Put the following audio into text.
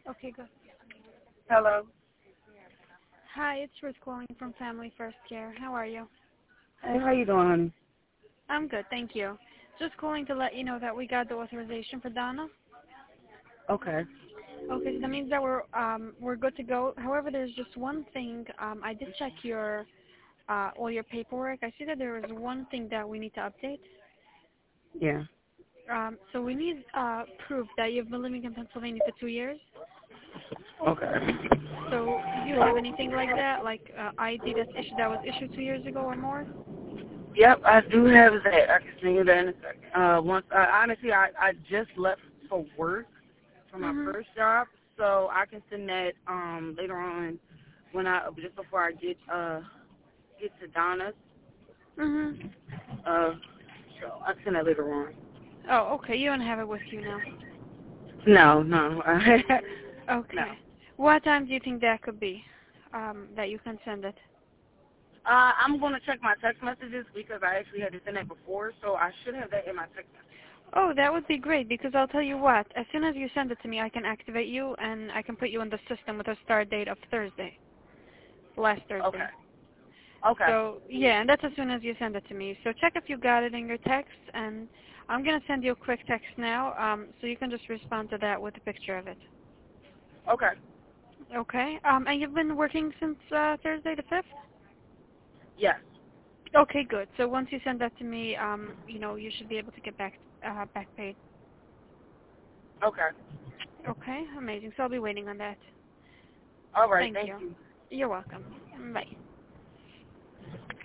Okay, good. Hello. Hi, it's Ruth calling from Family First Care. How are you? Hey, how you doing, honey? I'm good, thank you. Just calling to let you know that we got the authorization for Donna. Okay. Okay, so that means that we're good to go. However, there's just one thing. I did check your all your paperwork. I see that there is one thing that we need to update. Yeah. So we need proof that you've been living in Pennsylvania for 2 years. Okay. So do you have anything like that, like ID that was issued 2 years ago or more? Yep, I do have that. I can send you that in a second. Honestly, I just left for work for my Mhm. first job, so I can send that later on when just before I get to Donna's. Mhm. Uh, so I can send that later on. Oh, okay. You don't have it with you now. No, no. Okay. What time do you think that could be? That you can send it. I'm gonna check my text messages because I actually had to send that before, so I should have that in my text message. Oh, that would be great because I'll tell you what. As soon as you send it to me, I can activate you and I can put you in the system with a start date of Thursday, last Okay. Thursday. Okay. So yeah, and that's as soon as you send it to me. So check if you got it in your text, and I'm gonna send you a quick text now, so you can just respond to that with a picture of it. Okay. Okay. And you've been working since Thursday the 5th? Yes. Okay, good. So once you send that to me, you should be able to get back paid. Okay. Okay, amazing. So I'll be waiting on that. All right. Thank Thank you. you. You're welcome. Bye.